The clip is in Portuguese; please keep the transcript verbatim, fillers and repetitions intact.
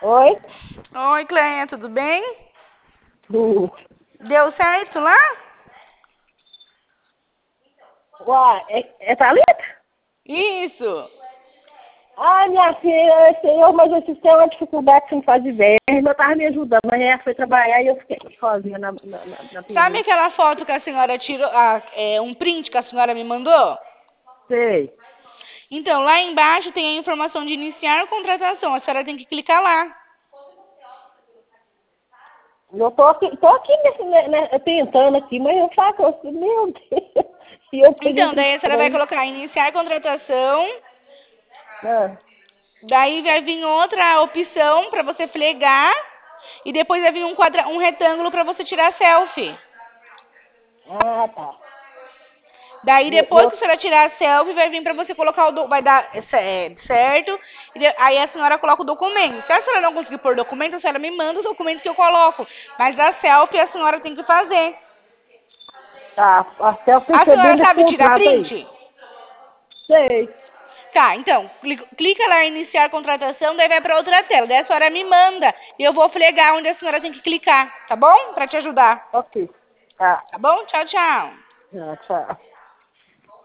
Oi? Oi, Cleia, tudo bem? Hum. Deu certo lá? Uai, é, é Thalita? Isso. Ai, minha filha, senhor, mas esse tem uma dificuldade que não faz ideia. Ela estava me ajudando, mas ela foi trabalhar e eu fiquei sozinha na, na, na, na Sabe P U. aquela foto que a senhora tirou, ah, é, um print que a senhora me mandou? Sei. Então, lá embaixo tem a informação de iniciar contratação. A senhora tem que clicar lá. Eu tô aqui, tô aqui nesse, né, né, tentando aqui, mas eu faço assim, meu Deus. E eu peguei Então, esse daí a senhora vai trem. colocar iniciar contratação. Ah, Daí vai vir outra opção para você flegar. E depois vai vir um, quadra, um retângulo para você tirar selfie. ah tá. Daí Eu, depois que a eu, senhora tirar a selfie, vai vir para você colocar o do, vai dar é, certo. E de, aí a senhora coloca o documento. Se a senhora não conseguir pôr documento, a senhora me manda os documentos que eu coloco. Mas a selfie a senhora tem que fazer. tá, até eu A percebi senhora desse sabe tirar contrato aí. print? Sei. Tá, então, clica lá em iniciar contratação, daí vai para outra tela. Daí a senhora me manda e eu vou flegar onde a senhora tem que clicar, tá bom? Para te ajudar. Ok. Tá. Tá bom? Tchau, tchau. Tchau, tchau.